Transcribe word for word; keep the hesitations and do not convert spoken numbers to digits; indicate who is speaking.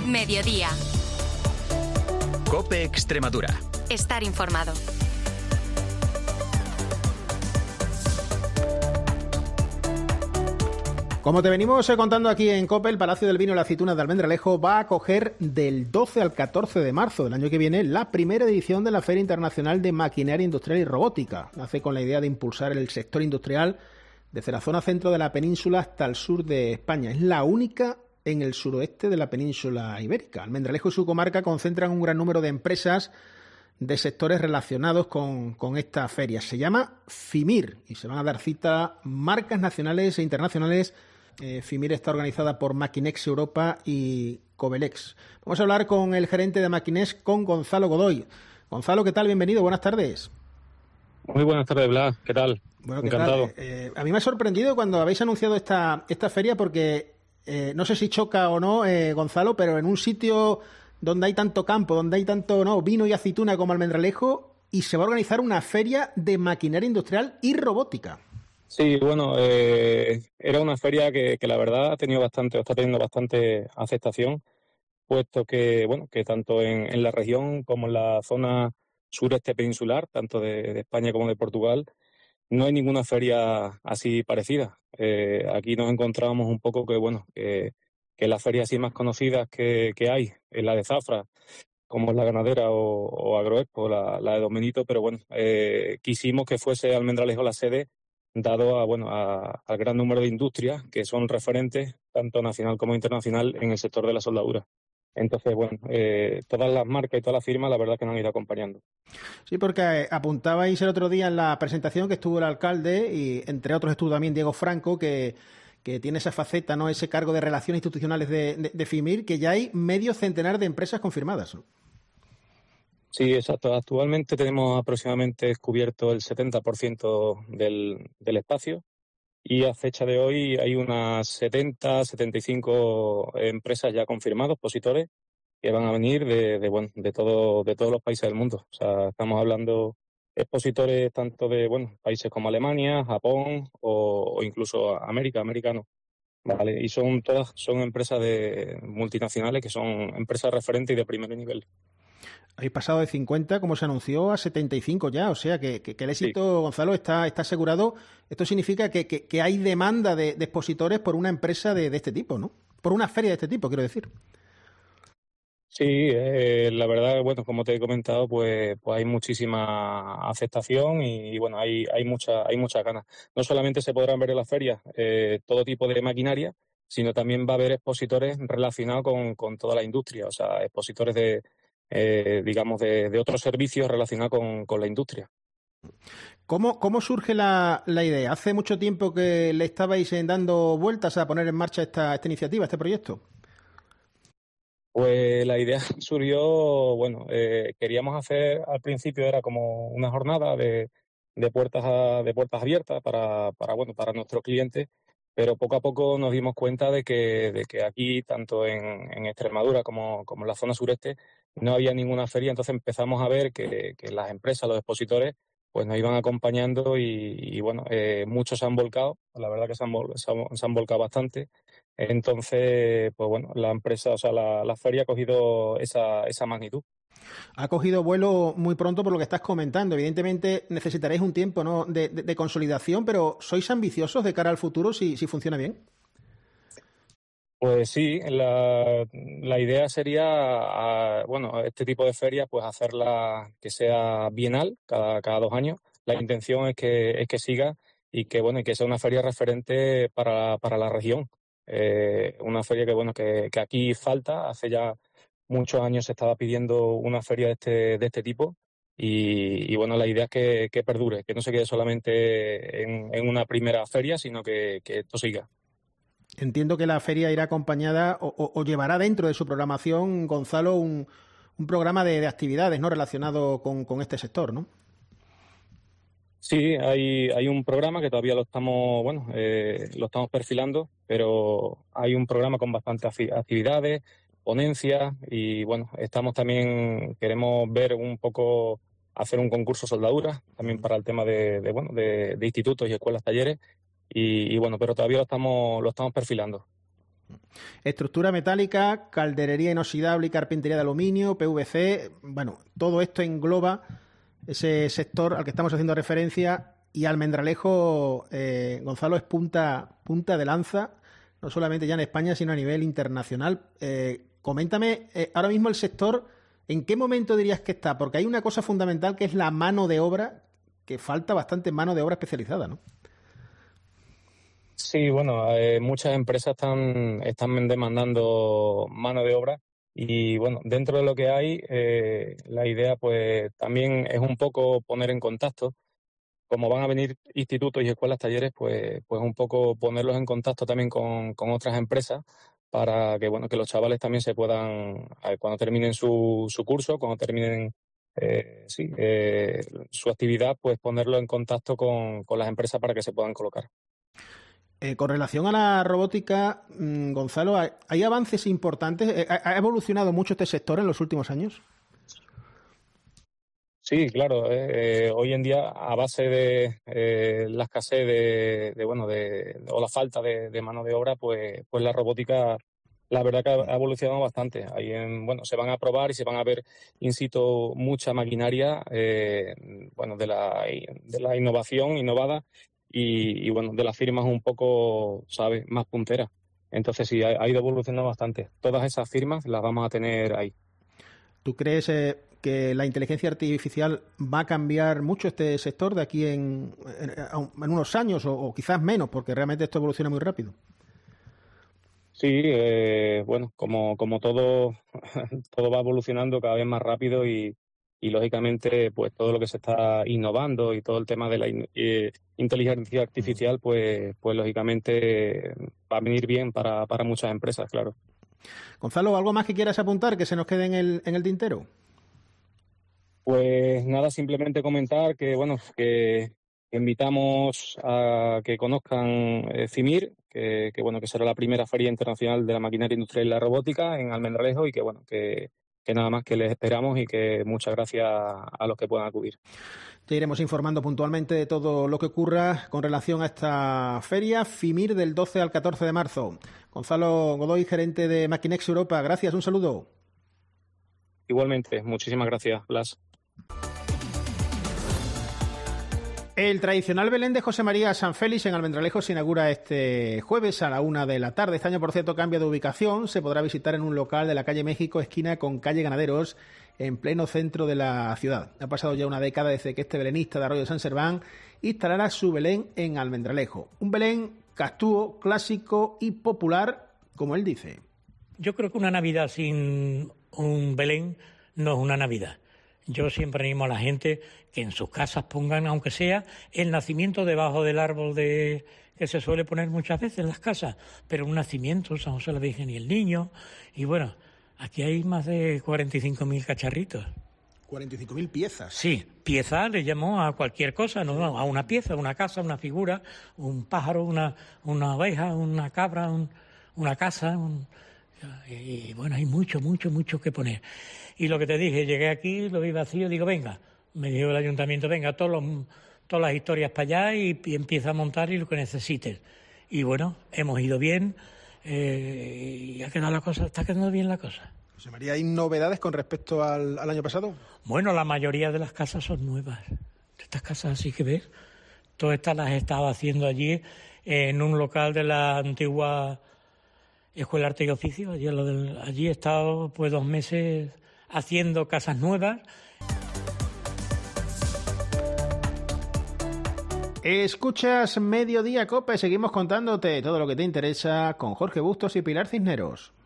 Speaker 1: Mediodía.
Speaker 2: COPE Extremadura.
Speaker 1: Estar informado.
Speaker 3: Como te venimos contando aquí en COPE, el Palacio del Vino y la Aceituna de Almendralejo va a acoger del doce al catorce de marzo del año que viene la primera edición de la Feria Internacional de Maquinaria Industrial y Robótica. Nace con la idea de impulsar el sector industrial desde la zona centro de la península hasta el sur de España. Es la única en el suroeste de la península ibérica. Almendralejo y su comarca concentran un gran número de empresas de sectores relacionados con, con esta feria. Se llama FIMIR y se van a dar cita marcas nacionales e internacionales. Eh, FIMIR está organizada por Maquinex Europa y Covelex. Vamos a hablar con el gerente de Maquinex, con Gonzalo Godoy. Gonzalo, ¿qué tal? Bienvenido, buenas tardes.
Speaker 4: Muy buenas tardes, Blas. ¿Qué tal?
Speaker 3: Bueno, ¿qué
Speaker 4: Encantado.
Speaker 3: tal? Eh, a mí me ha sorprendido cuando habéis anunciado esta, esta feria porque eh, no sé si choca o no, eh, Gonzalo, pero en un sitio donde hay tanto campo, donde hay tanto no vino y aceituna como Almendralejo, y se va a organizar una feria de maquinaria industrial y robótica.
Speaker 4: Sí, bueno, eh, era una feria que, que la verdad ha tenido bastante, o está teniendo bastante aceptación, puesto que, bueno, que tanto en, en la región como en la zona sureste peninsular, tanto de, de España como de Portugal, no hay ninguna feria así parecida. Eh, aquí nos encontramos un poco que, bueno, que, que las ferias así más conocidas que, que hay, es la de Zafra, como es la Ganadera o, o Agroexpo, la, la de Don Benito, pero bueno, eh, quisimos que fuese Almendralejo la sede, dado a, bueno, a, al gran número de industrias que son referentes, tanto nacional como internacional, en el sector de la soldadura. Entonces, bueno, eh, todas las marcas y todas las firmas, la verdad que nos han ido acompañando.
Speaker 3: Sí, porque apuntabais el otro día en la presentación que estuvo el alcalde y, entre otros, estuvo también Diego Franco, que, que tiene esa faceta, ¿no?, ese cargo de relaciones institucionales de, de, de FIMIR, que ya hay medio centenar de empresas confirmadas, ¿no?
Speaker 4: Sí, exacto. Actualmente tenemos aproximadamente descubierto el setenta por ciento del, del espacio y a fecha de hoy hay unas setenta, setenta y cinco empresas ya confirmadas, expositores, que van a venir de, de, bueno, de, todo, de todos los países del mundo. O sea, estamos hablando de expositores tanto de, bueno, países como Alemania, Japón o, o incluso América, americanos. Vale, y son todas son empresas de multinacionales que son empresas referentes y de primer nivel.
Speaker 3: Habéis pasado de cincuenta, como se anunció, a setenta y cinco ya, o sea que, que, que el éxito,
Speaker 4: Sí.
Speaker 3: Gonzalo, está, está asegurado. Esto significa que, que, que hay demanda de, de expositores por una empresa de, de este tipo, ¿no? Por una feria de este tipo, quiero decir.
Speaker 4: Sí, eh, la verdad, bueno, como te he comentado, pues, pues hay muchísima aceptación y, y bueno, hay, hay mucha, hay muchas ganas. No solamente se podrán ver en las ferias eh, todo tipo de maquinaria, sino también va a haber expositores relacionados con, con toda la industria, o sea, expositores de, eh, digamos, de, de otros servicios relacionados con, con la industria.
Speaker 3: ¿Cómo, cómo surge la, la idea? ¿Hace mucho tiempo que le estabais eh, dando vueltas a poner en marcha esta, esta iniciativa, este proyecto?
Speaker 4: Pues la idea surgió, bueno, eh, queríamos hacer, al principio era como una jornada de, de puertas a- de puertas abiertas para, para, bueno, para nuestros clientes, pero poco a poco nos dimos cuenta de que, de que aquí, tanto en, en Extremadura como, como en la zona sureste, no había ninguna feria, entonces empezamos a ver que, que las empresas, los expositores, pues nos iban acompañando y, y bueno, eh, muchos se han volcado, la verdad que se han, vol- se han, se han volcado bastante. Entonces, pues bueno, la empresa, o sea, la, la feria ha cogido esa, esa magnitud.
Speaker 3: Ha cogido vuelo muy pronto por lo que estás comentando. Evidentemente necesitaréis un tiempo, ¿no?, de, de, de consolidación, pero ¿sois ambiciosos de cara al futuro si, si funciona bien?
Speaker 4: Pues sí, la, la idea sería, ah, bueno, este tipo de ferias, pues hacerla que sea bienal, cada, cada dos años. La intención es que, es que siga y que, bueno, y que sea una feria referente para, para la región. Eh, una feria que, bueno, que, que aquí falta. Hace ya muchos años se estaba pidiendo una feria de este, de este tipo y, y, bueno, la idea es que, que perdure, que no se quede solamente en, en una primera feria, sino que, que esto siga.
Speaker 3: Entiendo que la feria irá acompañada o, o, o llevará dentro de su programación, Gonzalo, un, un programa de, de actividades, ¿no?, relacionado con, con este sector, ¿no?
Speaker 4: Sí, hay, hay un programa que todavía lo estamos, bueno, eh, lo estamos perfilando, pero hay un programa con bastantes afi- actividades, ponencias y bueno, estamos también, queremos ver un poco, hacer un concurso de soldadura, también para el tema de, de, bueno, de, de institutos y escuelas, talleres y, y bueno, pero todavía lo estamos, lo estamos perfilando.
Speaker 3: Estructura metálica, calderería inoxidable y carpintería de aluminio, P V C, bueno, todo esto engloba ese sector al que estamos haciendo referencia, y Almendralejo, eh, Gonzalo, es punta, punta de lanza, no solamente ya en España, sino a nivel internacional. Eh, coméntame, eh, ahora mismo el sector, ¿en qué momento dirías que está? Porque hay una cosa fundamental que es la mano de obra, que falta bastante mano de obra especializada, ¿no?
Speaker 4: Sí, bueno, eh, muchas empresas están, están demandando mano de obra y, bueno, dentro de lo que hay, eh, la idea pues también es un poco poner en contacto. Como van a venir institutos y escuelas, talleres, pues, pues un poco ponerlos en contacto también con, con otras empresas para que, bueno, que los chavales también se puedan, cuando terminen su, su curso, cuando terminen eh, sí, eh, su actividad, pues ponerlo en contacto con, con las empresas para que se puedan colocar.
Speaker 3: Eh, con relación a la robótica, mmm, Gonzalo, ¿hay, ¿hay avances importantes? Eh, ¿Ha evolucionado mucho este sector en los últimos años?
Speaker 4: Sí, claro. Eh, eh, hoy en día, a base de eh, la escasez de, de bueno, de, o la falta de, de mano de obra, pues, pues la robótica, la verdad que ha evolucionado bastante. Ahí en, bueno, se van a probar y se van a ver in situ mucha maquinaria, eh, bueno, de la, de la innovación innovada y, y bueno, de las firmas un poco, ¿sabes?, más punteras. Entonces sí, ha, ha ido evolucionando bastante. Todas esas firmas las vamos a tener ahí.
Speaker 3: ¿Tú crees eh, que la inteligencia artificial va a cambiar mucho este sector de aquí en, en, en unos años o, o quizás menos, porque realmente esto evoluciona muy rápido?
Speaker 4: Sí, eh, bueno, como, como todo, todo va evolucionando cada vez más rápido y, y lógicamente pues todo lo que se está innovando y todo el tema de la in, eh, inteligencia artificial pues, pues lógicamente va a venir bien para, para muchas empresas, claro.
Speaker 3: Gonzalo, ¿algo más que quieras apuntar que se nos quede en el, en el tintero?
Speaker 4: Pues nada, simplemente comentar que bueno, que invitamos a que conozcan eh, CIMIR, que, que bueno, que será la primera feria internacional de la maquinaria industrial y la robótica en Almendralejo y que bueno, que, que nada más que les esperamos y que muchas gracias a los que puedan acudir.
Speaker 3: Te iremos informando puntualmente de todo lo que ocurra con relación a esta feria FIMIR del doce al catorce de marzo. Gonzalo Godoy, gerente de Maquinex Europa, gracias, un saludo.
Speaker 4: Igualmente, muchísimas gracias, Blas.
Speaker 3: El tradicional Belén de José María San Félix en Almendralejo se inaugura este jueves a la una de la tarde. Este año, por cierto, cambia de ubicación. Se podrá visitar en un local de la calle México, esquina con calle Ganaderos, en pleno centro de la ciudad. Ha pasado ya una década desde que este belenista de Arroyo de San Serván instalará su Belén en Almendralejo. Un Belén castúo, clásico y popular, como él dice.
Speaker 1: Yo creo que una Navidad sin un Belén no es una Navidad. Yo siempre animo a la gente que en sus casas pongan, aunque sea, el nacimiento debajo del árbol de que se suele poner muchas veces en las casas, pero un nacimiento, San José la Virgen y el Niño. Y bueno, aquí hay más de cuarenta y cinco mil cacharritos.
Speaker 3: cuarenta y cinco mil piezas.
Speaker 1: Sí, pieza le llamo a cualquier cosa, no, a una pieza, una casa, una figura, un pájaro, una, una oveja, una cabra, un, una casa. Un, y, y bueno, hay mucho, mucho, mucho que poner. Y lo que te dije, llegué aquí, lo vi vacío, digo, venga, me dijo el ayuntamiento, venga, todos los, todas las historias para allá y, y empieza a montar y lo que necesites. Y bueno, hemos ido bien eh, y ha quedado la cosa, está quedando bien la cosa.
Speaker 3: José María, ¿hay novedades con respecto al, al año pasado?
Speaker 1: Bueno, la mayoría de las casas son nuevas. Estas casas así que ves, todas estas las he estado haciendo allí en un local de la antigua Escuela Arte y Oficio. Allí, allí he estado pues dos meses haciendo casas nuevas.
Speaker 3: Escuchas Mediodía Cope, seguimos contándote todo lo que te interesa con Jorge Bustos y Pilar Cisneros.